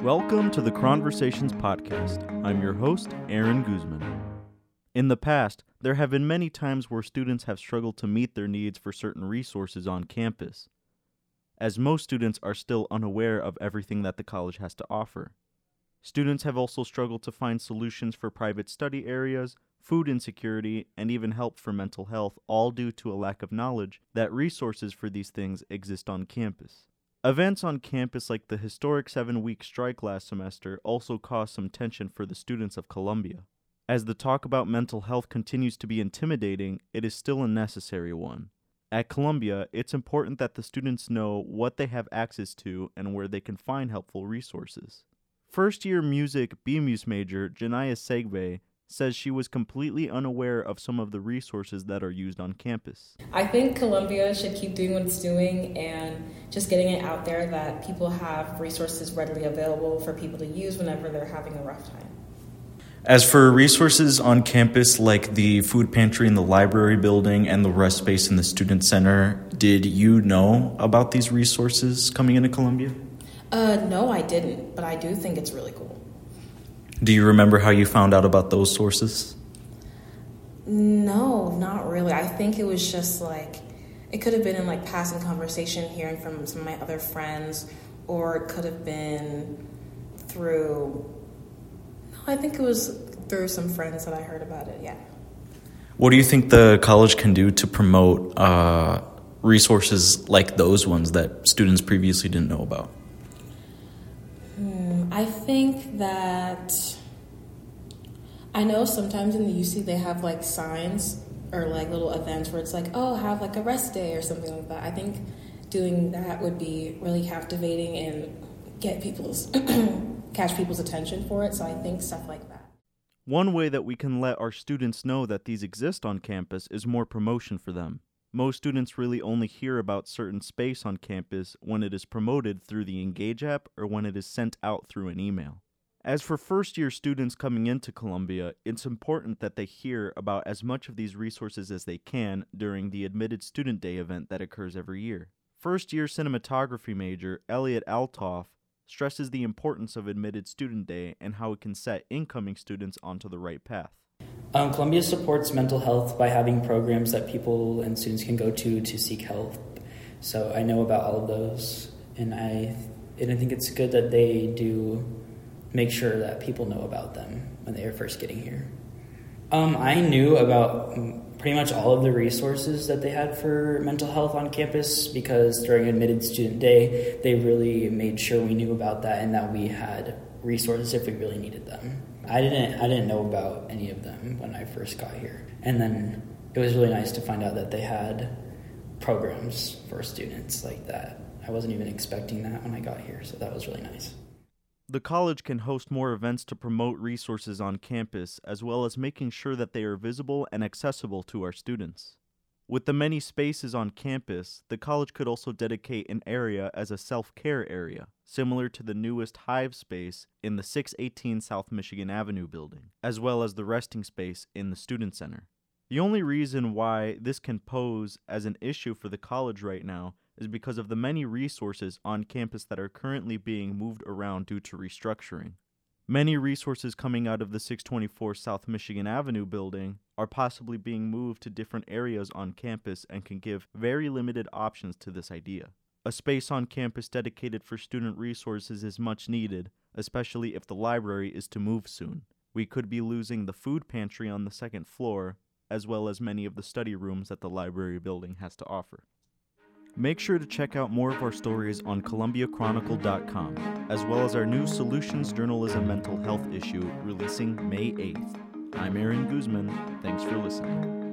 Welcome to the Conversations Podcast. I'm your host, Aaron Guzman. In the past, there have been many times where students have struggled to meet their needs for certain resources on campus, as most students are still unaware of everything that the college has to offer. Students have also struggled to find solutions for private study areas, food insecurity, and even help for mental health, all due to a lack of knowledge that resources for these things exist on campus. Events on campus like the historic 7-week strike last semester also caused some tension for the students of Columbia. As the talk about mental health continues to be intimidating, it is still a necessary one. At Columbia, it's important that the students know what they have access to and where they can find helpful resources. First-year music BMUS major Janaya Segbe says she was completely unaware of some of the resources that are used on campus. I think Columbia should keep doing what it's doing and just getting it out there that people have resources readily available for people to use whenever they're having a rough time. As for resources on campus like the food pantry in the library building and the rest space in the student center, did you know about these resources coming into Columbia? No, I didn't, but I do think it's really cool. Do you remember how you found out about those sources? No, not really. I think it was just it could have been in passing conversation, hearing from some of my other friends, or it could have been I think it was through some friends that I heard about it, yeah. What do you think the college can do to promote resources like those ones that students previously didn't know about? I think that I know sometimes in the UC they have signs or little events where it's have a rest day or something like that. I think doing that would be really captivating and get catch people's attention for it. So I think stuff like that. One way that we can let our students know that these exist on campus is more promotion for them. Most students really only hear about certain space on campus when it is promoted through the Engage app or when it is sent out through an email. As for first-year students coming into Columbia, it's important that they hear about as much of these resources as they can during the Admitted Student Day event that occurs every year. First-year cinematography major Elliot Altoff stresses the importance of Admitted Student Day and how it can set incoming students onto the right path. Columbia supports mental health by having programs that people and students can go to seek help. So I know about all of those, and I think it's good that they do make sure that people know about them when they are first getting here. I knew about pretty much all of the resources that they had for mental health on campus because during Admitted Student Day, they really made sure we knew about that and that we had resources if we really needed them. I didn't know about any of them when I first got here. And then it was really nice to find out that they had programs for students like that. I wasn't even expecting that when I got here, so that was really nice. The college can host more events to promote resources on campus, as well as making sure that they are visible and accessible to our students. With the many spaces on campus, the college could also dedicate an area as a self-care area, similar to the newest Hive space in the 618 South Michigan Avenue building, as well as the resting space in the Student Center. The only reason why this can pose as an issue for the college right now is because of the many resources on campus that are currently being moved around due to restructuring. Many resources coming out of the 624 South Michigan Avenue building are possibly being moved to different areas on campus and can give very limited options to this idea. A space on campus dedicated for student resources is much needed, especially if the library is to move soon. We could be losing the food pantry on the second floor, as well as many of the study rooms that the library building has to offer. Make sure to check out more of our stories on ColumbiaChronicle.com, as well as our new Solutions Journalism Mental Health issue releasing May 8th. I'm Aaron Guzman. Thanks for listening.